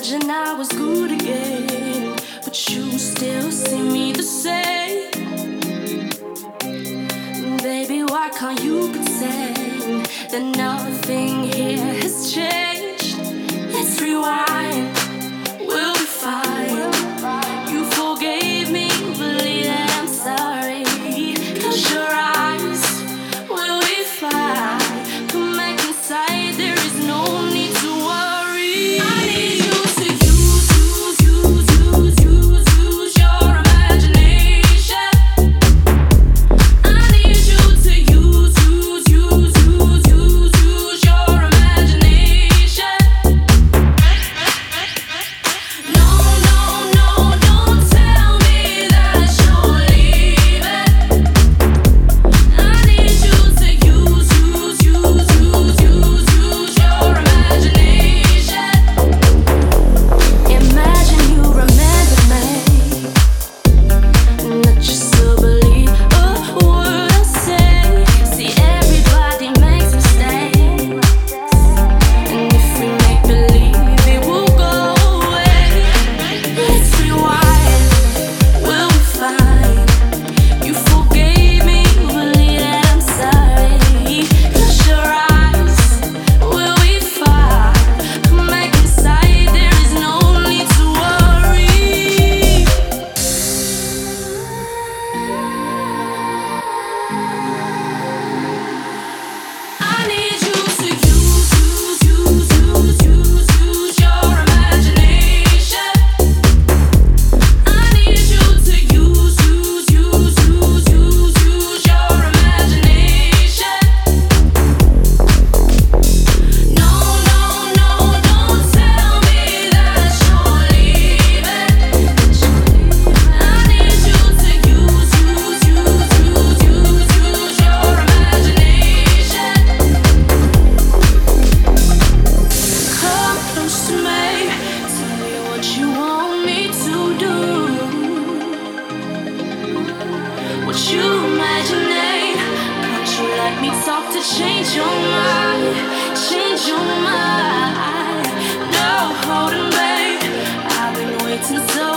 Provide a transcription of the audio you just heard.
Imagine I was good again, but you still see me the same. Baby, why can't you pretend that nothing here has changed? Let's rewind, we'll be fine. You forgave me, believe that I'm sorry. Close your eyes, we'll be fine. Come back inside, there is no need to worry. I need you to use your imagination. I need you to use your imagination. No, don't tell me that you're leaving. I need you to use your imagination. Imagine you remember me, and that you still believe a word I say. See, everybody makes mistakes, and if we make believe, it will go away. Let's rewind, we'll be fine. You forgave me, believe that I'm sorry. Close your eyes, we'll be fine. Come back inside, there is no need to worry. I need you to use your imagination. I need you to use your imagination. No, don't tell me that you're leaving. I need you to use your imagination. Come close to me, tell me what you want me to do. What you imagining? Can't you let me talk to change your mind? Change your mind. No holding back, I've been waiting so